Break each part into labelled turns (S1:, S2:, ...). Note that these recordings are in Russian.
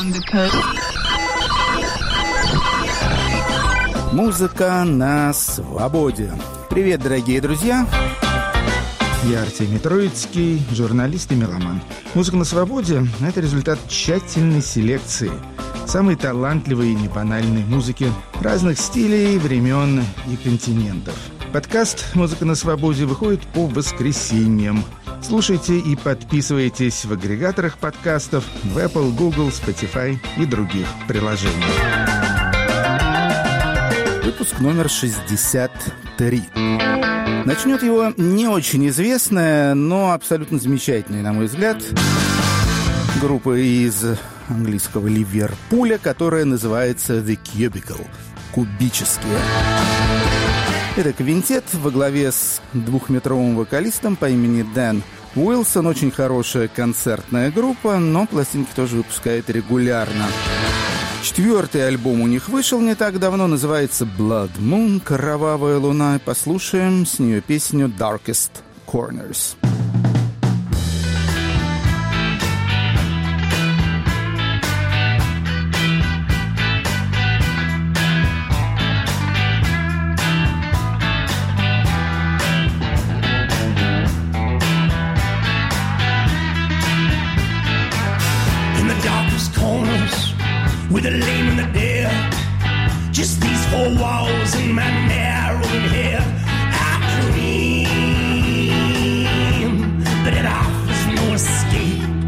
S1: Музыка на свободе. Привет, дорогие друзья.
S2: Я Артемий Троицкий, журналист и меломан. «Музыка на свободе» — это результат тщательной селекции самой талантливой и небанальной музыки разных стилей, времен и континентов. Подкаст «Музыка на свободе» выходит по воскресеньям. Слушайте и подписывайтесь в агрегаторах подкастов в Apple, Google, Spotify и других приложениях.
S1: Выпуск номер 63. Начнет его не очень известная, но абсолютно замечательная, на мой взгляд, группа из английского Ливерпуля, которая называется The Cubicle – «Кубические». Это квинтет во главе с двухметровым вокалистом по имени Дэн Уилсон. Очень хорошая концертная группа, но пластинки тоже выпускает регулярно. 4-й альбом у них вышел не так давно, называется Blood Moon, «Кровавая луна». Послушаем с нее песню Darkest Corners.
S3: With a lame and a dare, just these four walls and my narrowing hair. I dream, but it offers no escape.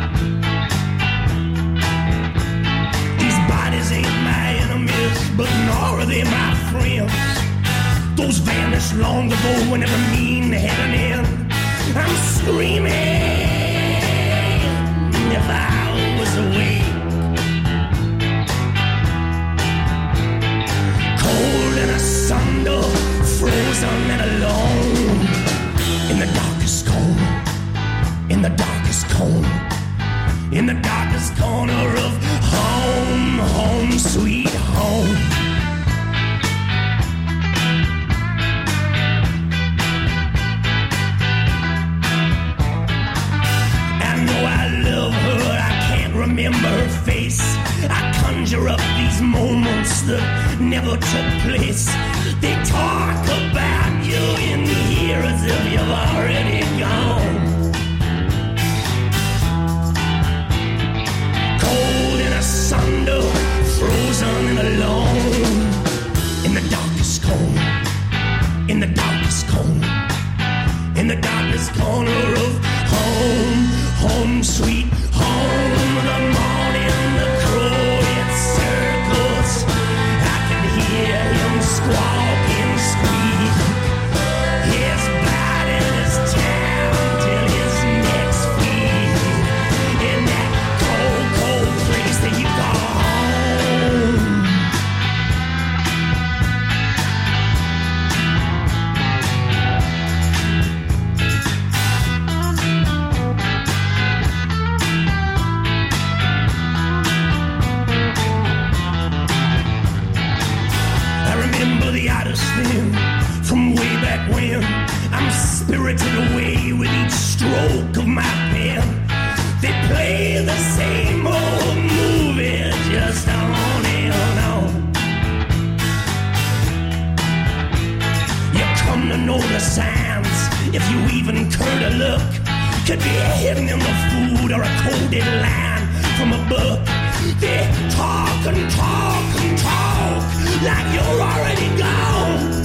S3: These bodies ain't my enemies, but nor are they my friends. Those vanished long ago and never mean to have an end. I'm screaming if I was awake. Asunder, frozen and alone in the darkest corner, in the darkest corner, in the darkest corner of home, home, sweet home. I know I love her, I can't remember her face. I conjure up these moments that never took place. They talk about you in here as if you've already gone. Cold and asunder, frozen and alone in the darkest corner, in the darkest corner, in the darkest corner of home, home, sweet home. The morning the crow it circles, I can hear him squawk and squeak. His body is down till his neck's feet. In that cold, cold place that you call home. From way back when I'm spirited away with each stroke of my pen. They play the same old movie just on and on. You come to know the signs if you even care to look. Could be hidden in the food or a coded line from a book. They talk and talk and talk like you're already gone.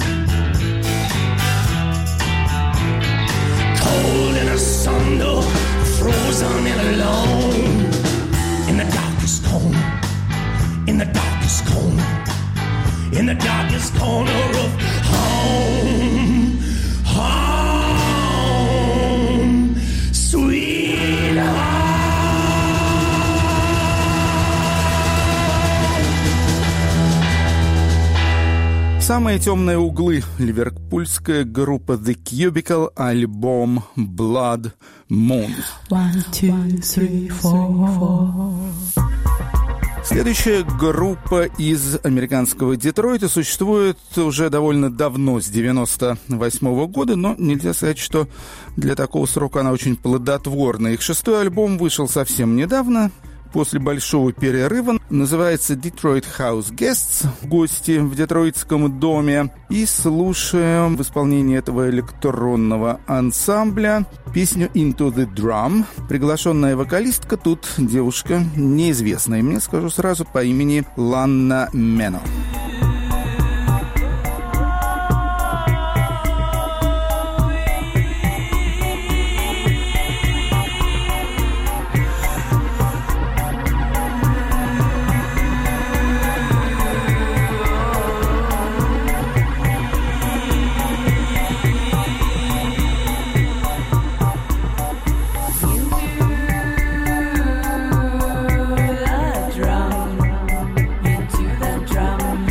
S3: Cold and asunder, frozen and alone in the darkest corner, in the darkest corner, in the darkest corner of home, home, sweet home.
S1: Самые темные углы. Ливерпульская группа The Cubicle, альбом Blood Moon.
S4: 1, 2, 3, 4.
S1: Следующая группа из американского Детройта существует уже довольно давно, с 98 года, но нельзя сказать, что для такого срока она очень плодотворна. Их 6-й альбом вышел совсем недавно. после большого перерыва. Называется Detroit House Guests, гости в детройтском доме. И слушаем в исполнении этого электронного ансамбля песню Into the Drum. Приглашенная вокалистка тут девушка неизвестная, мне скажу сразу, по имени Ланна Мено.
S4: Into the drum.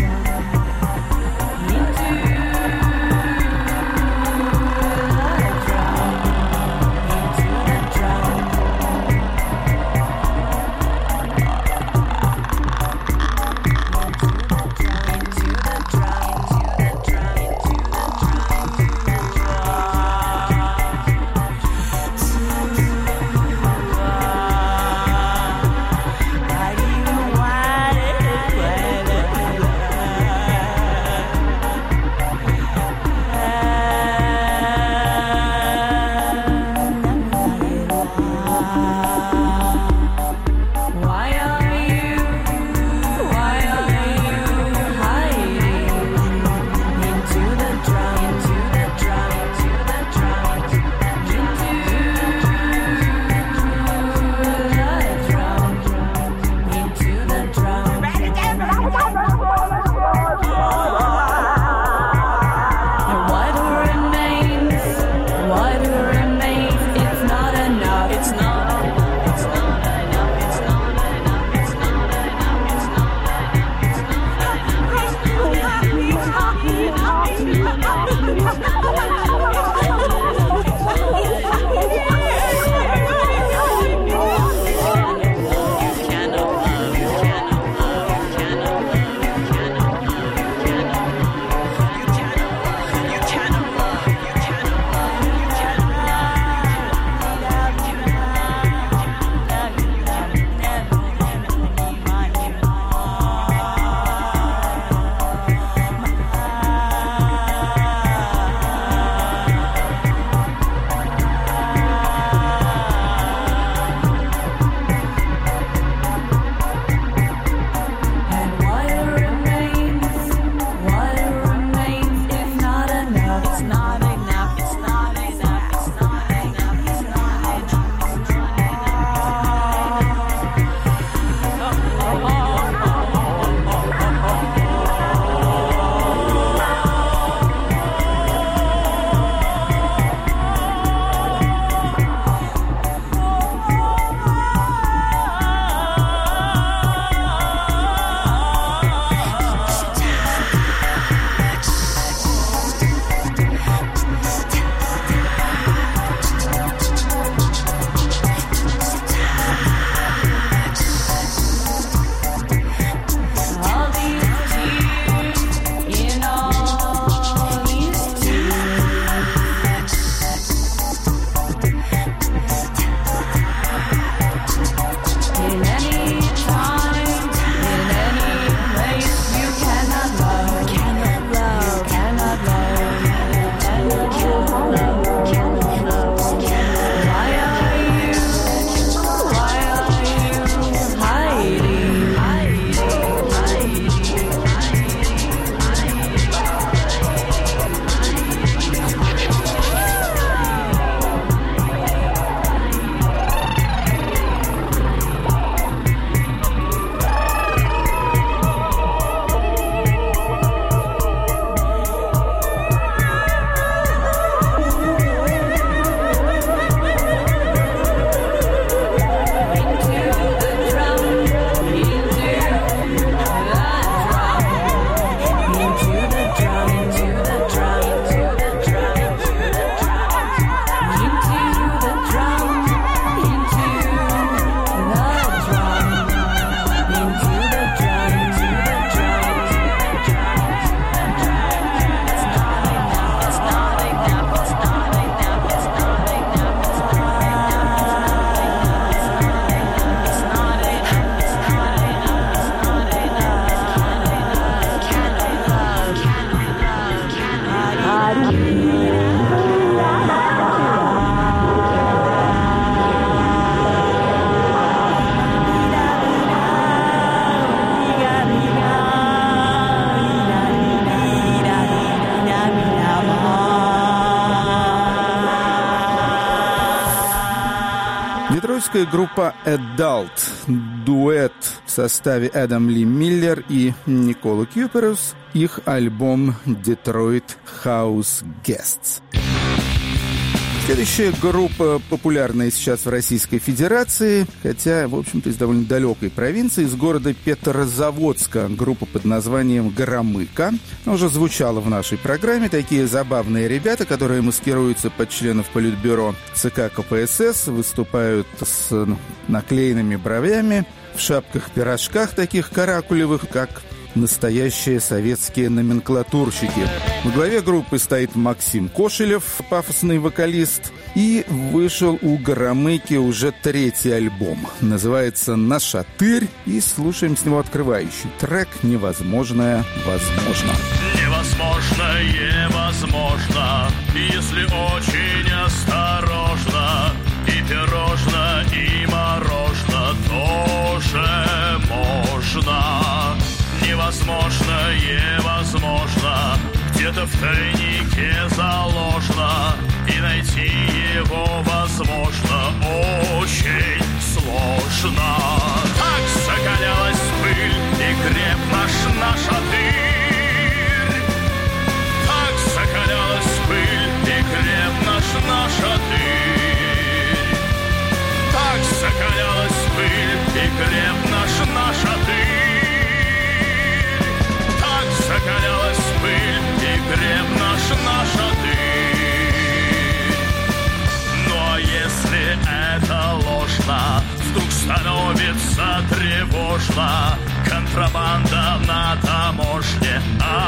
S1: Троицкая группа Adult, дуэт в составе Адам Ли Миллер и Никола Кьюперус, их альбом Detroit House Guests. Следующая группа, популярная сейчас в Российской Федерации, хотя, в общем-то, из довольно далекой провинции, из города Петрозаводска. Группа под названием «Громыко». Она уже звучала в нашей программе. Такие забавные ребята, которые маскируются под членов Политбюро ЦК КПСС, выступают с наклеенными бровями, в шапках-пирожках таких каракулевых, как настоящие советские номенклатурщики. Во главе группы стоит Максим Кошелев, пафосный вокалист, и вышел у Громыки уже 3-й альбом. Называется «Нашатырь», и слушаем с него открывающий трек «Невозможное возможно».
S3: Невозможное возможно, если очень осторожно. И пирожно, и морожно тоже можно. Невозможное возможно, где-то в тайнике заложено, и найти его возможно очень сложно. Так закалялась пыль, и креп наш нашатырь. Так закалялась пыль, и креп наш нашатырь. Так закалялась пыль, и креп наш нашатырь. Закалялась пыль, и креп наш нашатырь. Ну а если это ложно, вдруг становится тревожно, контрабанда на таможне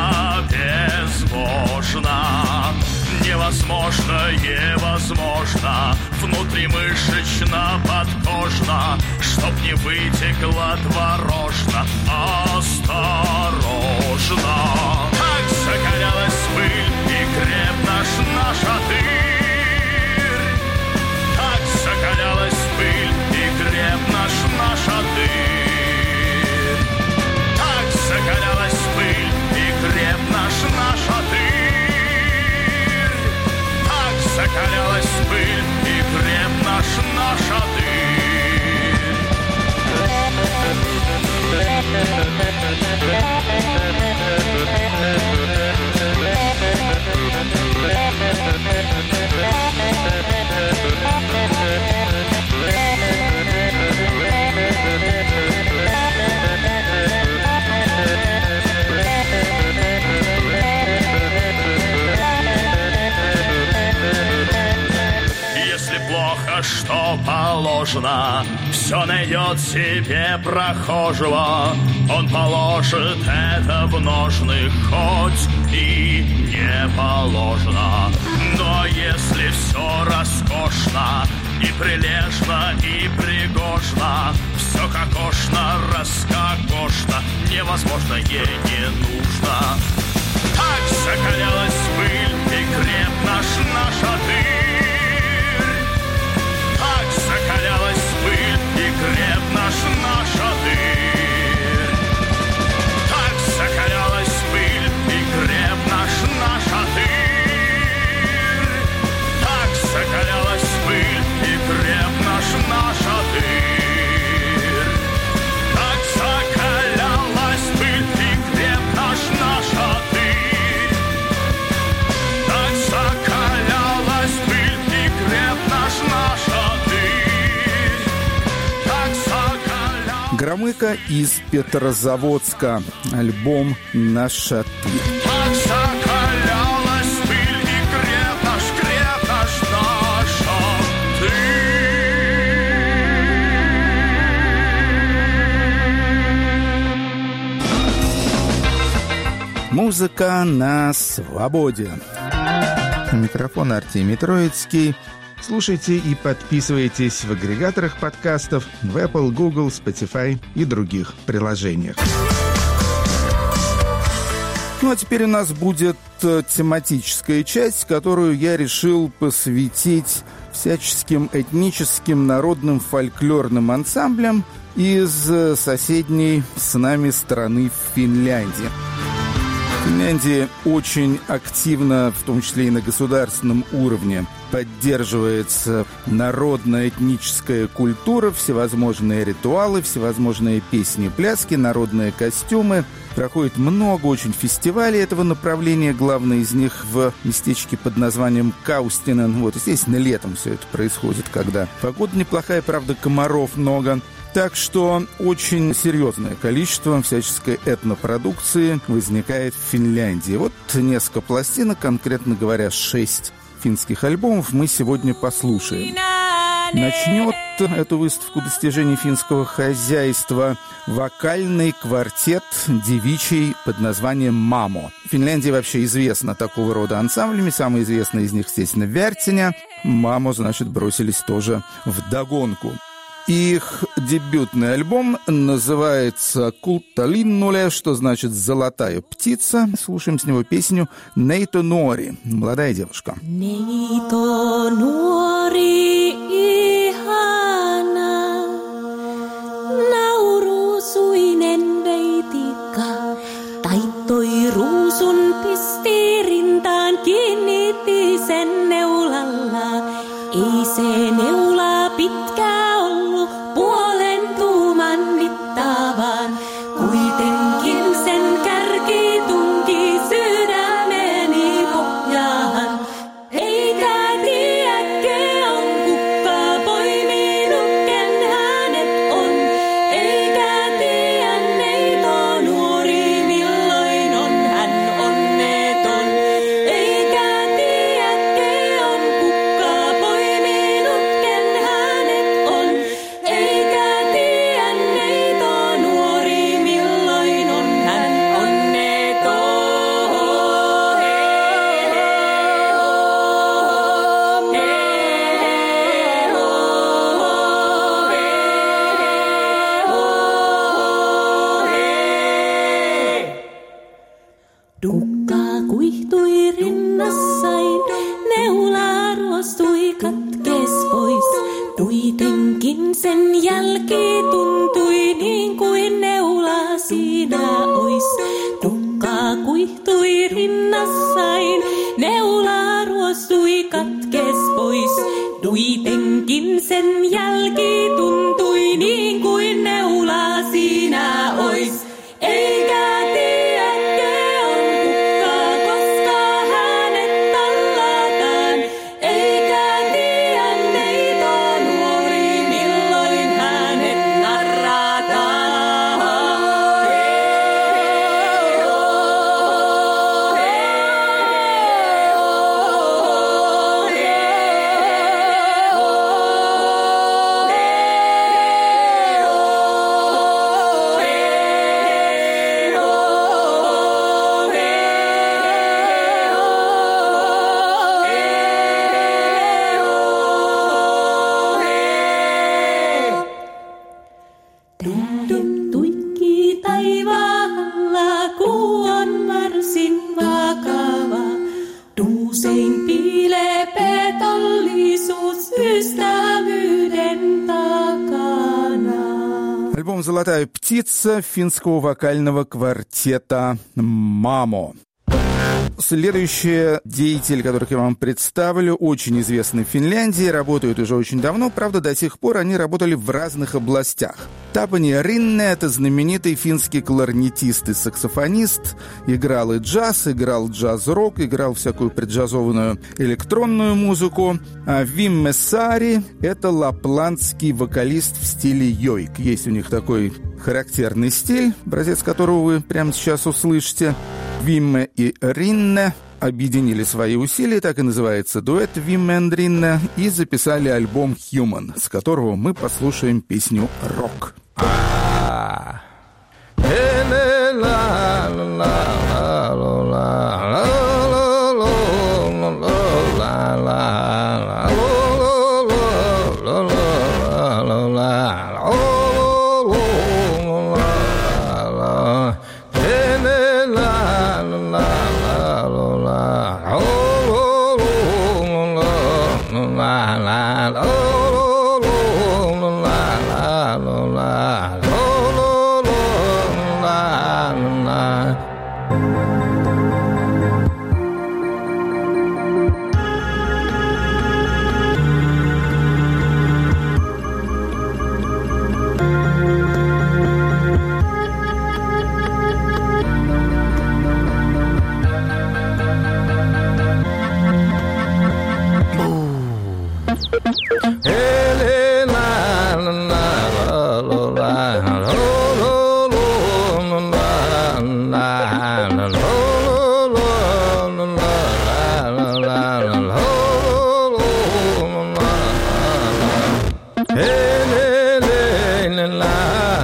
S3: обезвожена. Невозможное возможно, внутримышечно, подкожно, чтоб не вытекла творожно. Осторожно! Так закалялась пыль, и креп наш нашатырь. Так закалялась пыль, и креп наш нашатырь. Так закалялась пыль, и креп наш нашатырь. Закалялась пыль, и креп наш нашатырь. Что положено, все найдет себе прохожего. Он положит это в ножны, хоть и не положено. Но если все роскошно и прилежно, и пригожно, все кокошно, раскокошно, невозможно ей не нужно. Так закалялась пыль, и креп наш нашатырь. Закалялась пыль, и креп наш нашатырь. Так закалялась пыль, и креп наш нашатырь. Так закалялась пыль, и креп наш нашатырь. Так закалялась пыль, и креп наш нашатырь. Так закалялась пыль, и креп наш нашатырь.
S1: Громыко из Петрозаводска. Альбом «Нашатырь».
S3: Так закалялась пыль, и креп наш нашатырь.
S1: Музыка на свободе. Микрофон Артемий Троицкий. Слушайте и подписывайтесь в агрегаторах подкастов в Apple, Google, Spotify и других приложениях. Ну а теперь у нас будет тематическая часть, которую я решил посвятить всяческим этническим, народным, фольклорным ансамблям из соседней с нами страны Финляндии. Финляндия очень активно, в том числе и на государственном уровне, поддерживается народная этническая культура, всевозможные ритуалы, всевозможные песни, пляски, народные костюмы. Проходит много очень фестивалей этого направления. Главный из них в местечке под названием Каустинен. Вот, естественно, летом все это происходит, когда погода неплохая, правда, комаров много. Так что очень серьезное количество всяческой этнопродукции возникает в Финляндии. Вот несколько пластинок, конкретно говоря, 6 финских альбомов мы сегодня послушаем. Начнет эту выставку достижений финского хозяйства вокальный квартет девичий под названием «Мамо». Финляндия вообще известна такого рода ансамблями. Самый известный из них, естественно, Вертиня. «Мамо», значит, бросились тоже вдогонку. Их дебютный альбом называется «Kultalinnulle», что значит «золотая птица». Слушаем с него песню «Neito nuori», молодая девушка.
S5: Neito nuori ihana, naurusuinen veitikka, taittoi ruusun pisti rintaan, kiinnitti sen neulalla. Ei se neula pitkä ollut, puolen tuuman mittaavan, kuitenkin sen kärki tunki sydämeni pohjaan. Eikä tiedäkö on kuka poiminut, ken hänet on. Eikä tiedä neito nuori, milloin on hän onneton. Eikä tiedäkö on kuka poiminut, ken hänet on. Eikä tiedä neito nuori, milloin on hän onneton. Tukka kuihtui rinnassain, neula ruostui katkes pois. Kuitenkin sen jälki tuntui niin kuin neula siinä ois. Tukka kuihtui rinnassain, neula ruostui katkes pois. Kuitenkin sen jälki tuntui niin kuin neula siinä ois. Eikä tiedäkö on kuka, koska hänet tallataan. Eikä tiedä neito nuori, milloin hänet narrataan. Tuikki taivaalla, kuu on varsin vakava. Usein piilee petollisuus ystävyyden takana.
S1: Альбом «Золотая птица» финского вокального квартета «Мамо». Следующие деятели, которых я вам представлю, очень известны в Финляндии, работают уже очень давно, правда, до сих пор они работали в разных областях. Тапани Ринне – это знаменитый финский кларнетист и саксофонист, играл и джаз, играл джаз-рок, играл всякую преджазованную электронную музыку. А Вимме Сари – это лапландский вокалист в стиле йойк. Есть у них такой характерный стиль, образец которого вы прямо сейчас услышите. Вимме и Ринне объединили свои усилия, так и называется дуэт Вимме и Ринне, и записали альбом «Human», с которого мы послушаем песню «Рок».
S6: la la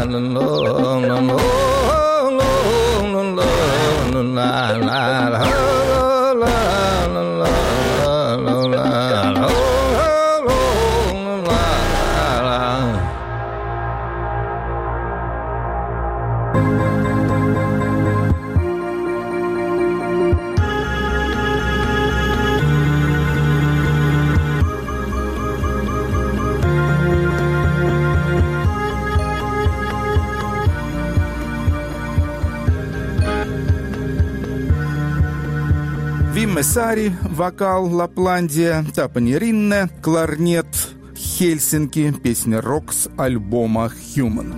S1: Месари, вокал, Лапландия, Тапани Ринне, кларнет, Хельсинки, песня «Рок» с альбома «Human».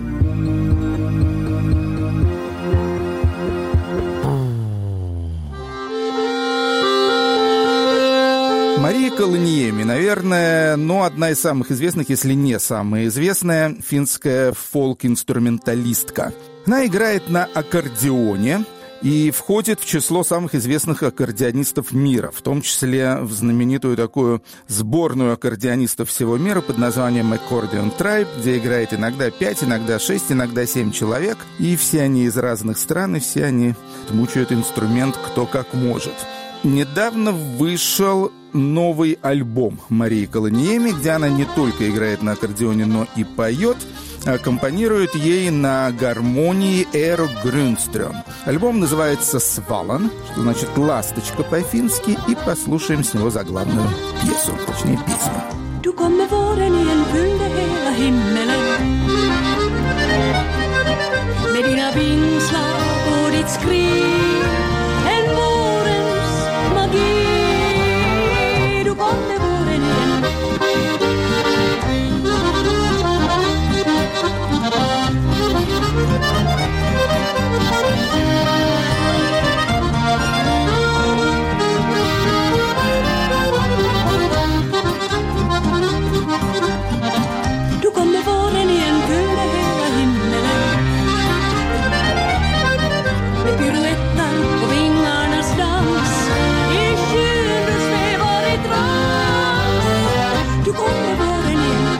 S1: Мария Каланиеми, наверное, одна из самых известных, если не самая известная, финская фолк-инструменталистка. Она играет на аккордеоне и входит в число самых известных аккордеонистов мира, в том числе в знаменитую такую сборную аккордеонистов всего мира под названием Accordion Tribe, где играет иногда 5, иногда 6, иногда 7 человек, и все они из разных стран, и все они мучают инструмент кто как может. Недавно вышел новый альбом Марии Каланиеми, где она не только играет на аккордеоне, но и поет. Аккомпанирует ей на гармонии Эро Грюнстрём. Альбом называется «Свалан», что значит «ласточка» по-фински, и послушаем с него заглавную пьесу, точнее песню.
S5: Du kommer våren igen, fyllde hela himmelen med dina vingslag och ditt skrin, en vårens magi. Du kommer våren igen. Du kommer våren igen, fyllde hela himmelen med piruettar och vingarnas dans. I skyn du svävar i trans. Du kommer våren igen.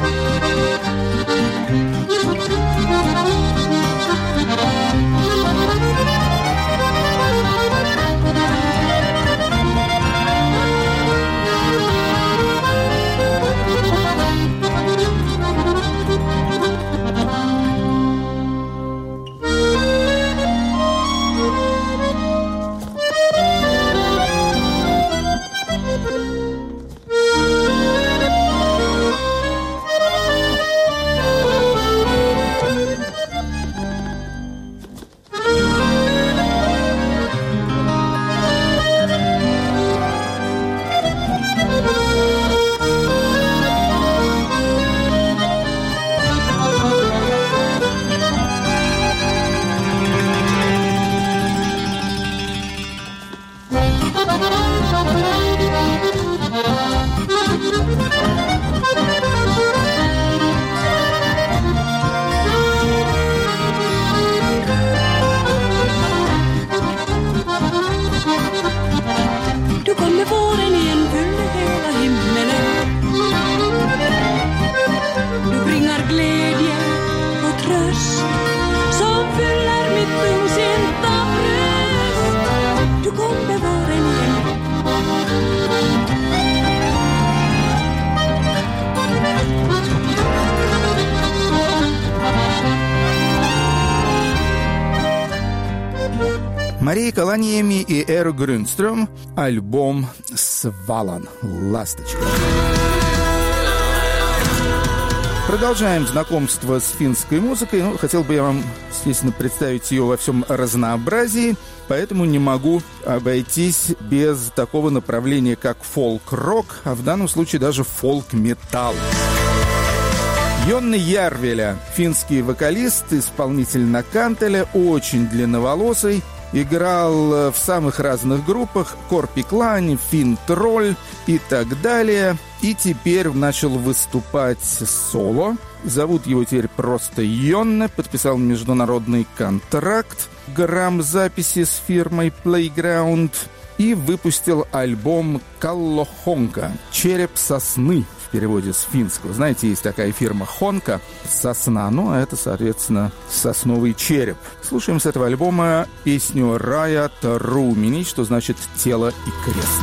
S1: Мария Каланиеми и Эро Грюнстрём, альбом «Свалан», «Ласточка». Продолжаем знакомство с финской музыкой. Хотел бы я вам, естественно, представить ее во всем разнообразии, поэтому не могу обойтись без такого направления, как фолк-рок, а в данном случае даже фолк-металл. Йонна Järvelä, финский вокалист, исполнитель на кантеле, очень длинноволосый, играл в самых разных группах, Корпиклани, Финтроль и так далее. И теперь начал выступать соло. Зовут его теперь просто Йонна, подписал международный контракт грамзаписи с фирмой Playground. и выпустил альбом «Каллохонка» «Череп сосны», в переводе с финского. Знаете, есть такая фирма «Хонка», сосна, ну, а это, соответственно, сосновый череп. Слушаем с этого альбома песню «Рая Тарумини», что значит «тело и крест».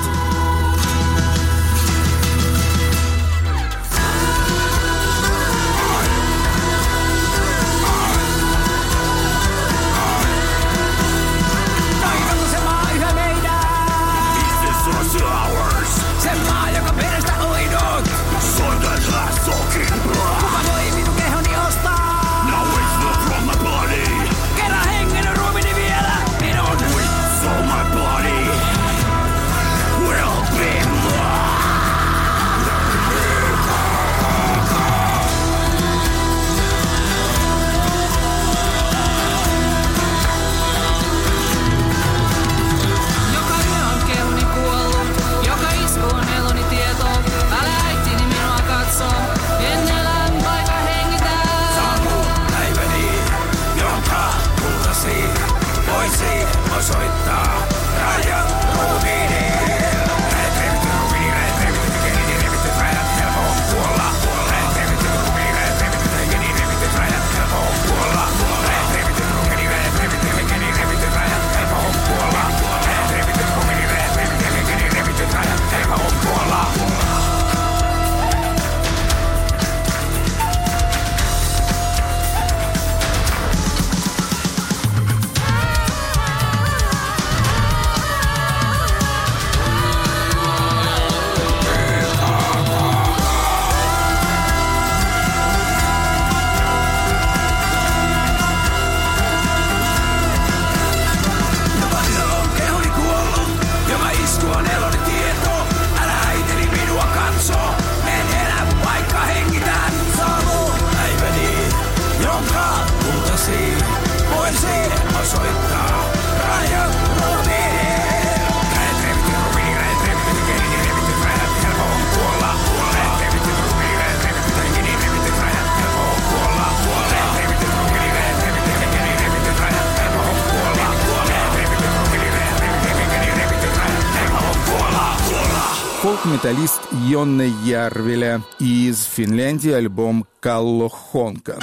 S1: Фолк-металлист Йонне Järvelä из Финляндии, альбом «Каллохонка».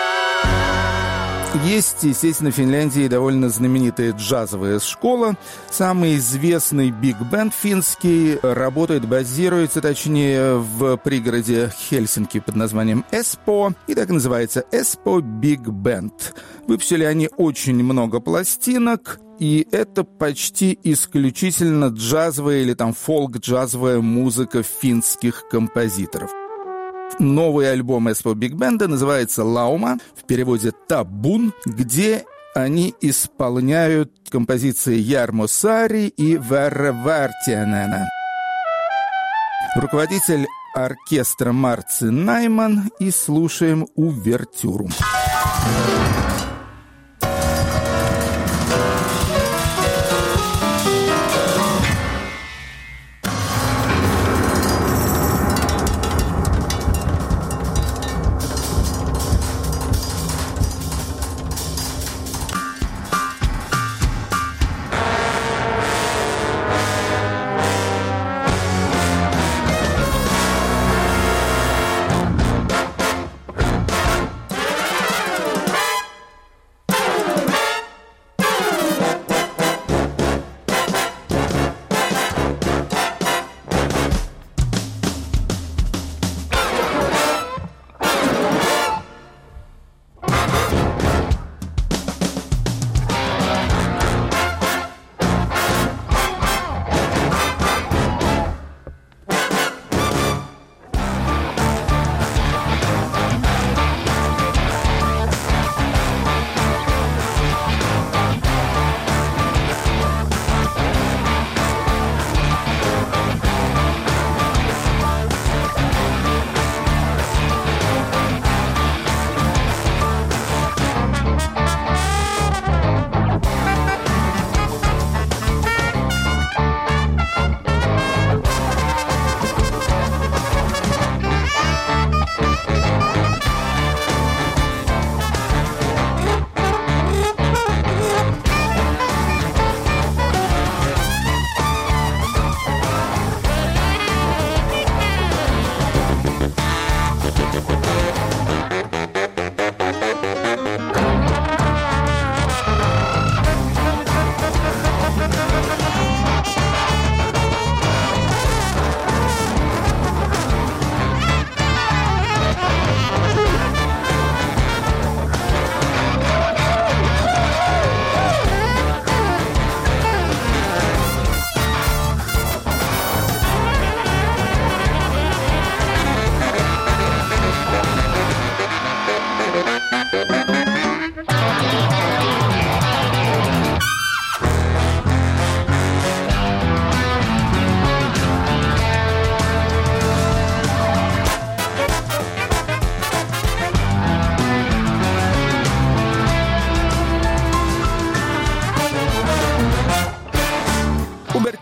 S1: Есть, естественно, в Финляндии довольно знаменитая джазовая школа. Самый известный биг-бенд финский базируется, точнее, в пригороде Хельсинки под названием Эспо. И так и называется Эспо Биг Бенд. Выпустили они очень много пластинок. И это почти исключительно джазовая или там фолк-джазовая музыка финских композиторов. Новый альбом Эспо Биг Бенда называется «Лаума», в переводе «Табун», где они исполняют композиции Ярмо Саари и Верре Вартианена. Руководитель оркестра Марци Найман, и слушаем увертюру.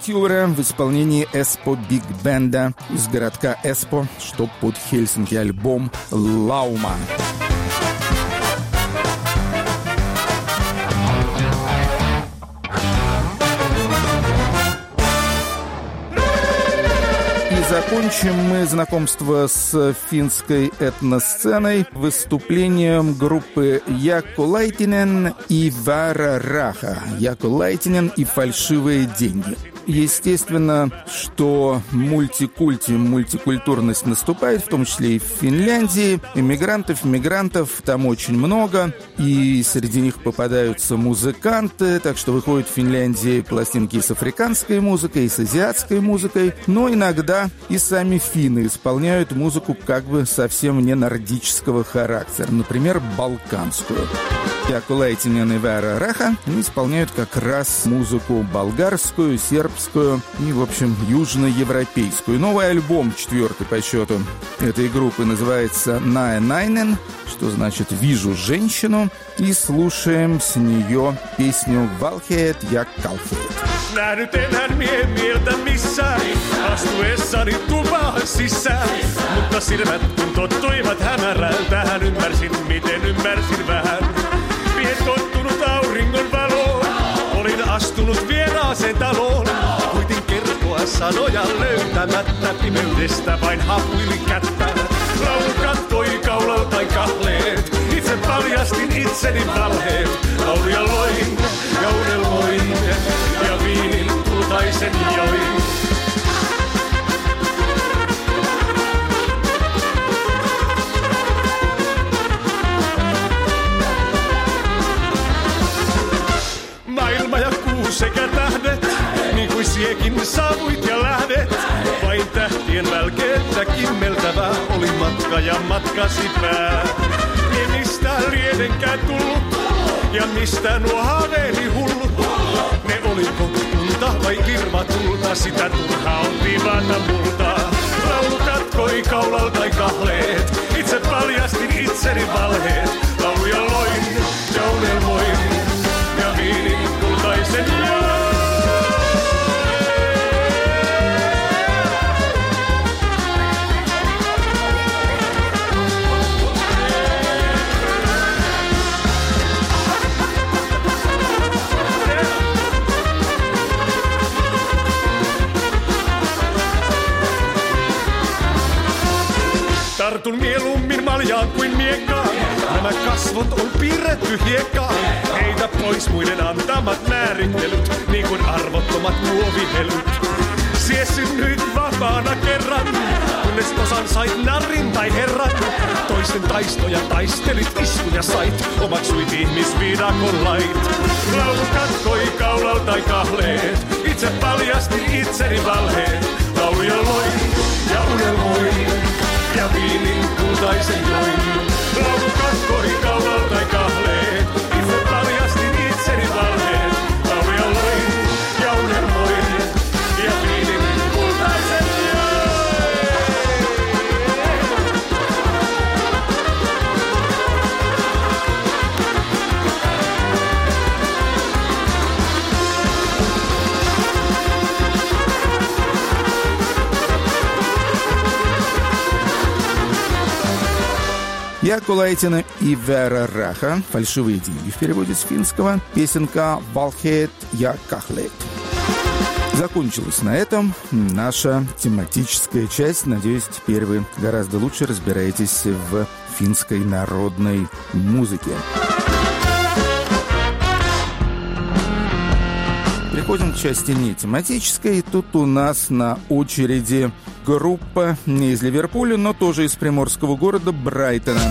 S1: Overture в исполнении Эспо Биг Бенда из городка Эспо, что под Хельсинки, альбом «Лаума». Закончим мы знакомство с финской этносценой выступлением группы Jaakko Laitinen и Väärä Raha. Jaakko Laitinen и «Фальшивые деньги». Естественно, что мультикультурность наступает, в том числе и в Финляндии. Мигрантов там очень много, и среди них попадаются музыканты, так что выходят в Финляндии пластинки с африканской музыкой, и с азиатской музыкой, но иногда и сами финны исполняют музыку как бы совсем не нордического характера, например, балканскую. Jaakko Laitinen и Väärä Raha исполняют как раз музыку болгарскую, сербскую и, в общем, южноевропейскую. Новый альбом, 4-й по счету этой группы, называется «Näe nainen», что значит «Вижу женщину», и слушаем с нее песню «Valheet ja kalheet».
S3: Nähnyt enhän mieltä missään, astuessani tupaan sisään. Mutta silmät kun tottuivat hämärältä, hän ymmärsin miten ymmärsin vähän. Pien tottunut auringon valoon, olin astunut vieraaseen taloon. Kuitin kertoa sanoja löytämättä, pimeydestä vain hapuilin kättä. Laulu kattoi kaulaltain kahleet, itse paljastin itseni valheet. Lauluja loin ja unelmoin, ja viinin kultaisen join. Maailma ja kuu sekä tähdet, niin kuin siekin saavuit ja lähdet. Vain tähtien välkeettä kimmeltävää oli matka ja matkasi pää. Ei mistään lienenkään tullut, ja mistä nuo haaveeni hullut. Ne oliko unta vai virvatulta, sitä turhaa on tivata multa. Laulu katkoi kaulaltain kahleet, itse paljastin itseni valheet. Lauluja loin ja unelmoin, ja viinin kultaisen join. Tartun mieluummin maljaan kuin miekkaan. Nämä kasvot on piirretty hiekkaan. Heitä pois muiden antamat määrittelyt, niin kuin arvottomat muovihelyt. Sie synnyit vapaana kerran, kunnes osan sait narrin tai herran. Toisten taistoja taistelit, iskuja sait, omaksuit ihmisviidakon lait. Laulu katkoi kaulaltain kahleet, itse paljastin itseni valheet. Lauluja loin ja unelmoin, ja viinin kultaisen join. Laulu katkoi kaulaltain kahleet, itse paljastin itseni valheet. Lauluja loin ja unelmoin, ja viinin kultaisen
S1: Jaakko Laitinen и Väärä Raha, «Фальшивые деньги» в переводе с финского, песенка «Valheet ja kalheet». Закончилась на этом наша тематическая часть. Надеюсь, теперь вы гораздо лучше разбираетесь в финской народной музыке. Переходим к части не тематической. Тут у нас на очереди группа не из Ливерпуля, но тоже из приморского города Брайтона.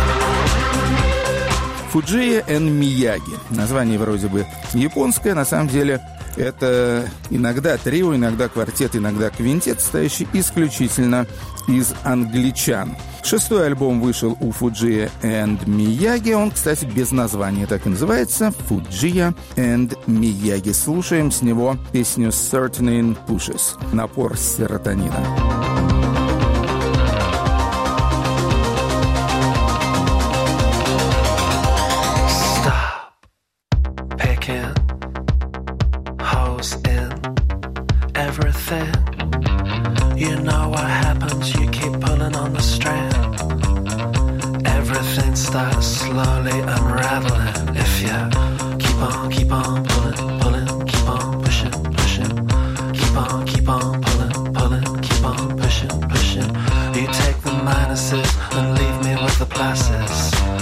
S1: Фуджия and Мияги. Название вроде бы японское, на самом деле это иногда трио, иногда квартет, иногда квинтет, состоящий исключительно из англичан. 6-й альбом вышел у Фуджия and Мияги. Он, кстати, без названия так и называется. Фуджия and Мияги. Слушаем с него песню Serotonin Pushes. Напор серотонина.
S6: thin. You know what happens, you keep pulling on the string. Everything starts slowly unraveling. If you keep on pulling, pulling, keep on pushing, pushing. Keep on pulling, pulling, keep on pushing, pushing. You take the minuses and leave me with the pluses.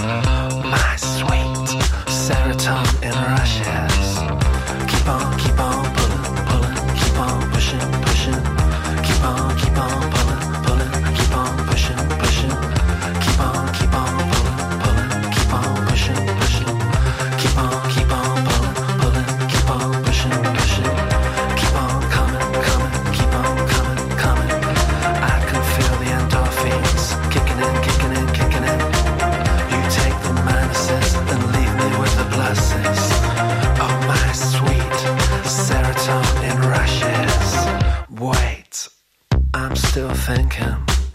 S6: My sweet serotonin in rushes. Keep on pulling, pulling, keep on pushing, pushing. Keep on pulling, pulling, keep on pushing, pushing. Keep on pulling, pulling, keep on pushing, pushing. Keep on pulling, pulling, keep on pushing, pushing. Keep on coming, coming, keep on coming, coming. I can feel the endorphins kicking in, kicking in, kicking in. You take the minuses and leave me with the pluses. Oh, my sweet serotonin rushes. Wait, I'm still thinking.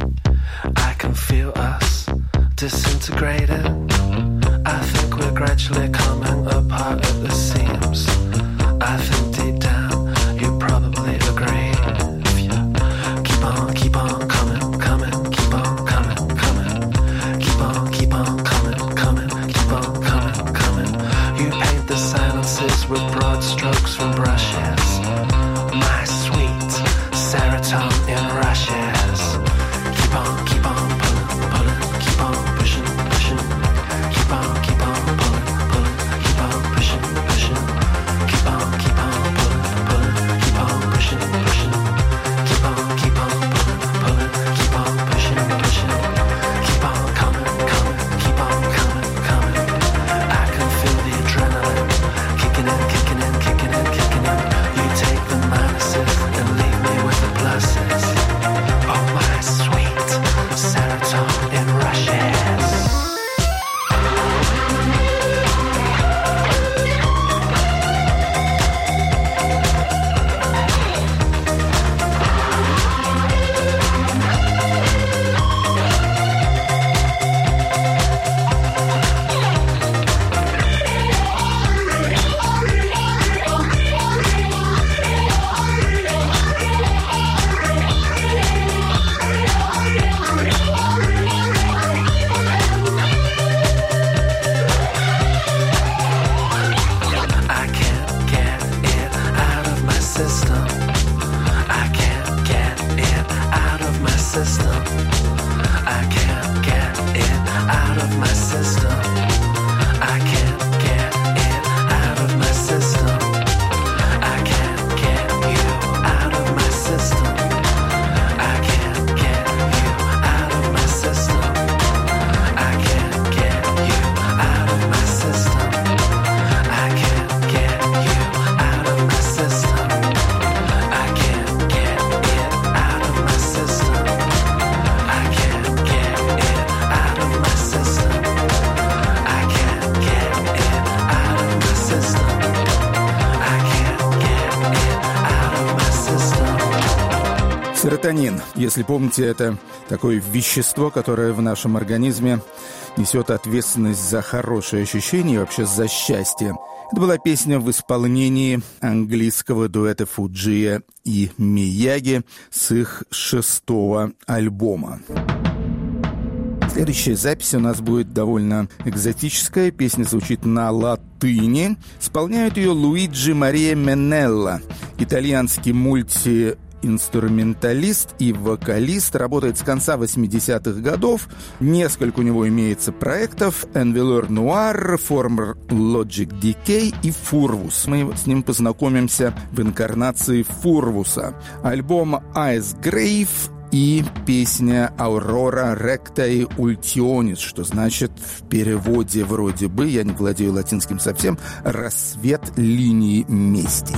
S6: I can feel us disintegrating. I think we're gradually coming apart at the seams. I think deep down you probably agree. If you keep on coming, coming, keep on coming, coming. Keep on coming, coming, keep on coming, coming. You paint the silences with broad strokes from brushes. My sweet serotonin rushes. Keep on pulling, pulling, keep on pushing, pushing. Keep on pulling, pulling, keep on pushing, pushing. Keep on pulling, pulling, keep on pushing, pushing. Keep on pulling, pulling, keep on pushing, pushing. Keep on coming, coming, keep on coming, coming. I can feel the adrenaline kicking in, kicking in, kicking in, kicking in. You take the minuses and leave me with the pluses. Oh, my sweet serotonin rushes. I can't get it out of my system. I can't get it out of my system. I can't get it out of my system. I can't get it out of my system. I can't get you out of my system. I can't get you out of my system. I can't get you out of my system. I can't get you out of my system. I can't get it out of my system. I can't get it out of my system. I can't get it out of my system. I can't get it out of my system.
S1: Серотонин, если помните, это такое вещество, которое в нашем организме несет ответственность за хорошие ощущения и вообще за счастье. Это была песня в исполнении английского дуэта Фуджиа и Мияги с их 6-го альбома. Следующая запись у нас будет довольно экзотическая. Песня звучит на латыни. Исполняют ее Луиджи Мария Менелла, итальянский мультиинструменталист и вокалист. Работает с конца 80-х годов. Несколько у него имеется проектов: Envelope Noir, Former Logic Decay и Furvus. Мы с ним познакомимся в инкарнации Фурвуса. Альбом Ice Grave и песня «Aurora Rectae Ultionis», что значит в переводе вроде бы, я не владею латинским совсем, «Рассвет линии мести».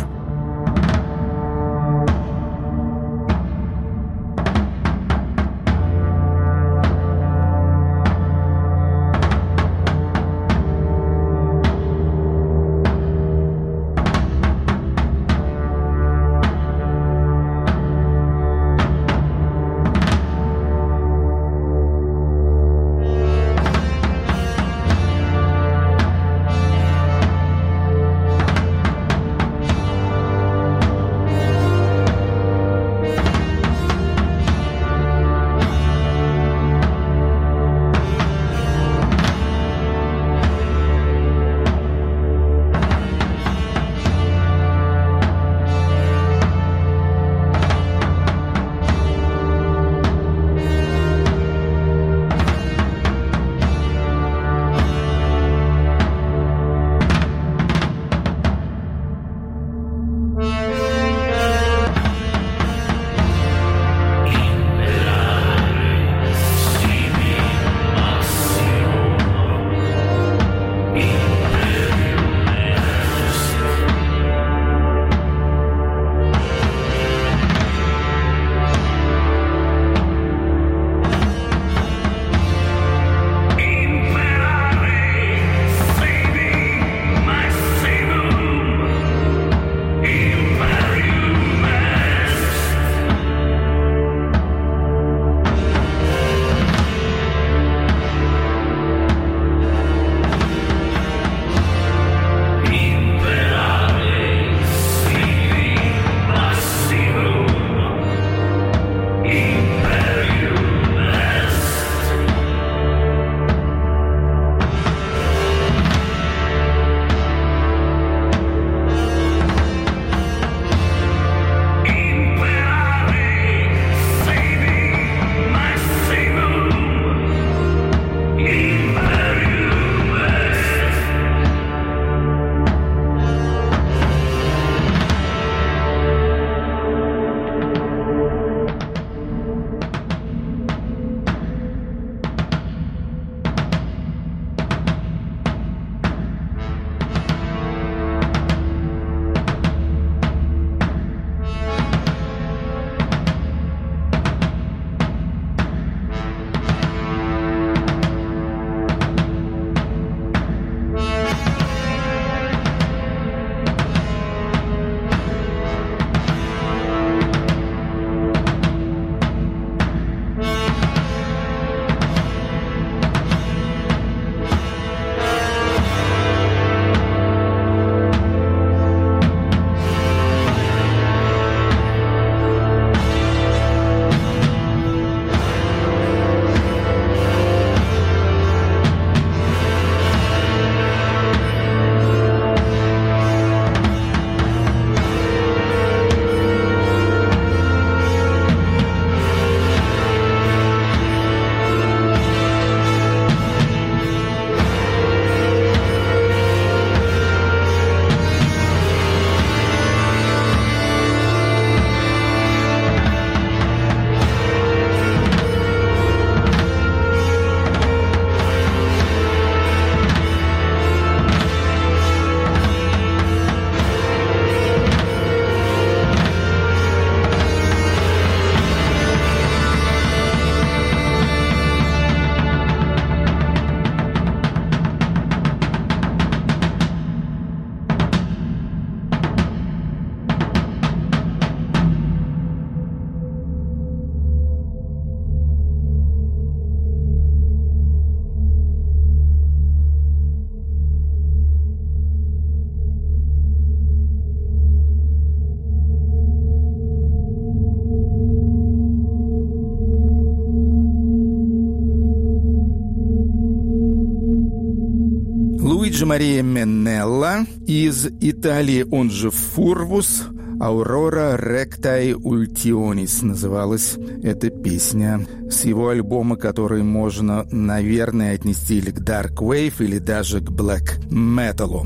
S1: Луиджи Мария Менелла, из Италии, он же Фурвус, «Аурора ректай ультионис» называлась эта песня, с его альбома, который можно, наверное, отнести или к Dark Wave, или даже к Black Metal.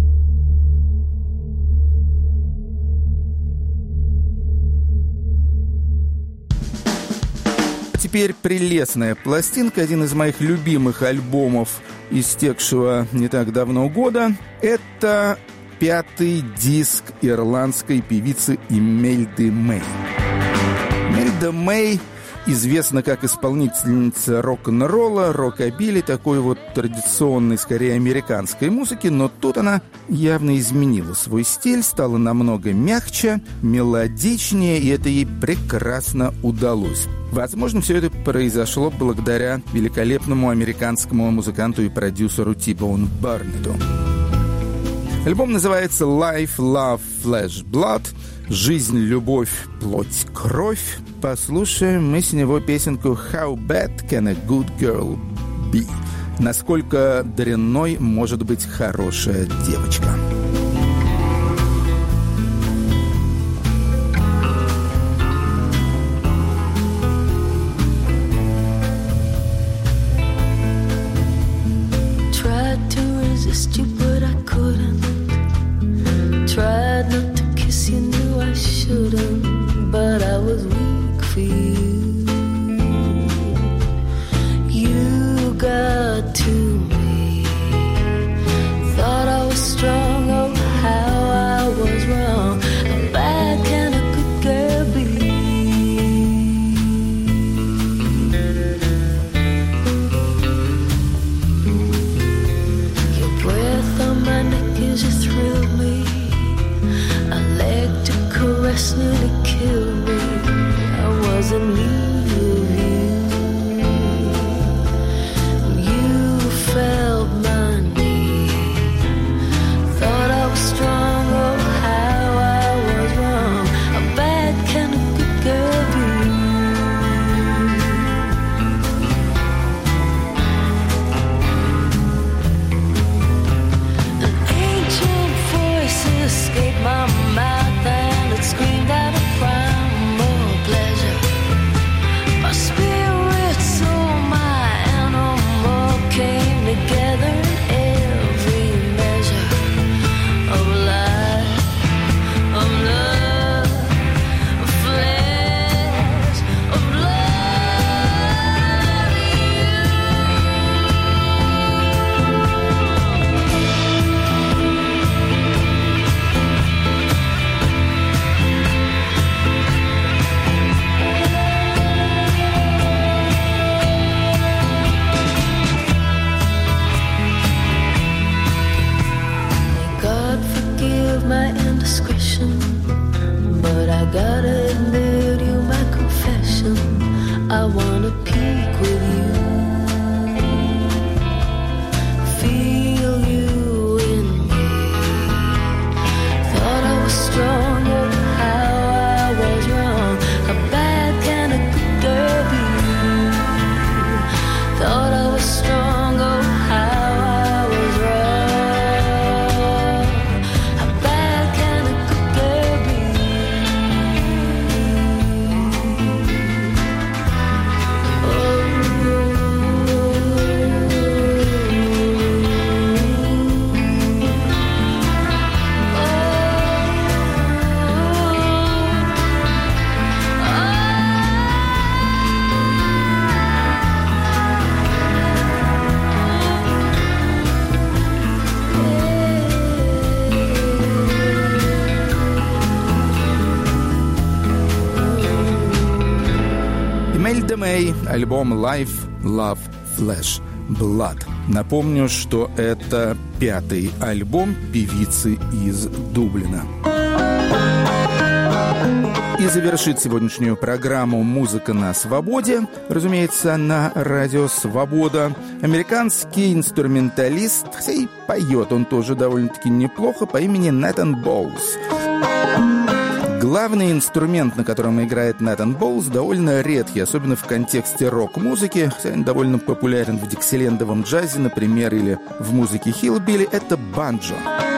S1: Теперь прелестная пластинка, один из моих любимых альбомов истекшего не так давно года. Это 5-й диск ирландской певицы Имельды Мэй. Имельда Мэй известна как исполнительница рок-н-ролла, рокобили, такой вот традиционной, скорее, американской музыки, но тут она явно изменила свой стиль, стала намного мягче, мелодичнее, и это ей прекрасно удалось. Возможно, все это произошло благодаря великолепному американскому музыканту и продюсеру T-Bone Burnett. Альбом называется «Life, Love, Flesh, Blood» — «Жизнь, любовь, плоть, кровь». Послушаем мы с него песенку «How bad can a good girl be?» «Насколько дрянной может быть хорошая девочка».
S7: Tried not to kiss you, knew I shouldn't, but I was weak for you. You got to me, thought I was strong, oh how I was wrong. How bad can a good girl be? Your breath on my neck as you thrilled me, caress nearly killed me. I was in need of you. You felt my need. Thought I was strong, oh how I was wrong. How bad can a good girl be? An ancient voice escaped my mouth and it screamed out of primal pleasure. My spirit, soul, my animal came together in every measure of life, of love, of flesh, of blood. My indiscretion, but I gotta admit you my confession. I wanna peek with you, feel you in me. Thought I was strong, oh how I was wrong. How bad can a good girl be? Thought I was strong, oh how I was wrong.
S1: Имельда Мэй, альбом «Life, Love, Flesh, Blood». Напомню, что это 5-й альбом певицы из Дублина. И завершит сегодняшнюю программу «Музыка на свободе», разумеется, на радио «Свобода», американский инструменталист, хотя и поет он тоже довольно-таки неплохо, по имени Натан Боулс. Главный инструмент, на котором играет Натан Боулс, довольно редкий, особенно в контексте рок-музыки, хотя он довольно популярен в диксилендовом джазе, например, или в музыке хиллбилли, это банджо.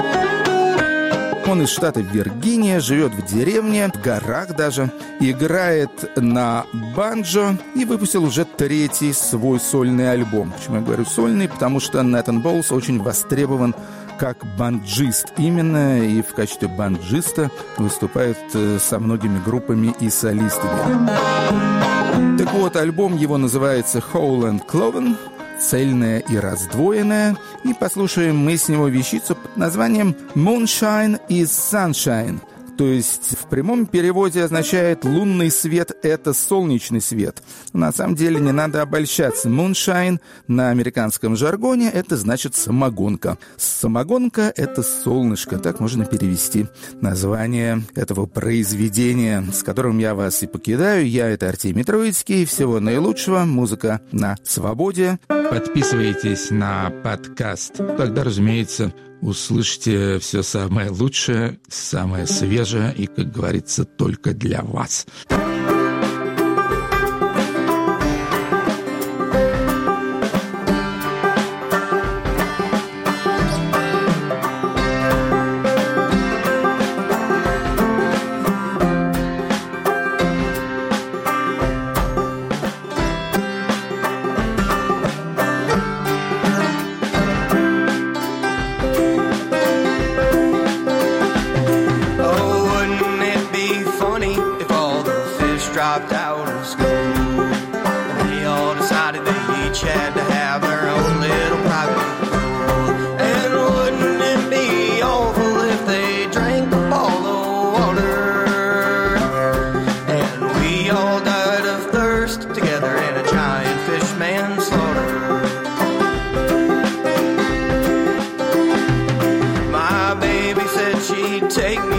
S1: Он из штата Виргиния, живет в деревне, в горах даже, играет на банджо и выпустил уже 3-й свой сольный альбом. Почему я говорю сольный? Потому что Натан Боулс очень востребован как банджист именно, и в качестве банджиста выступает со многими группами и солистами. Так вот, альбом его называется «Whole and Cloven», цельная и раздвоенная, и послушаем мы с него вещицу под названием «Moonshine is Sunshine», то есть в прямом переводе означает «лунный свет – это солнечный свет». Но на самом деле не надо обольщаться. «Moonshine» на американском жаргоне – это значит «самогонка». Самогонка – это солнышко. Так можно перевести название этого произведения, с которым я вас и покидаю. Я – это Артемий Троицкий. Всего наилучшего. Музыка на свободе.
S2: Подписывайтесь на подкаст. Тогда, разумеется, услышите все самое лучшее, самое свежее и, как говорится, только для вас.
S3: Dropped out of school, and they all decided they each had to have their own little private pool. And wouldn't it be awful if they drank up all the water, and we all died of thirst together in a giant fish manslaughter. My baby said she'd take me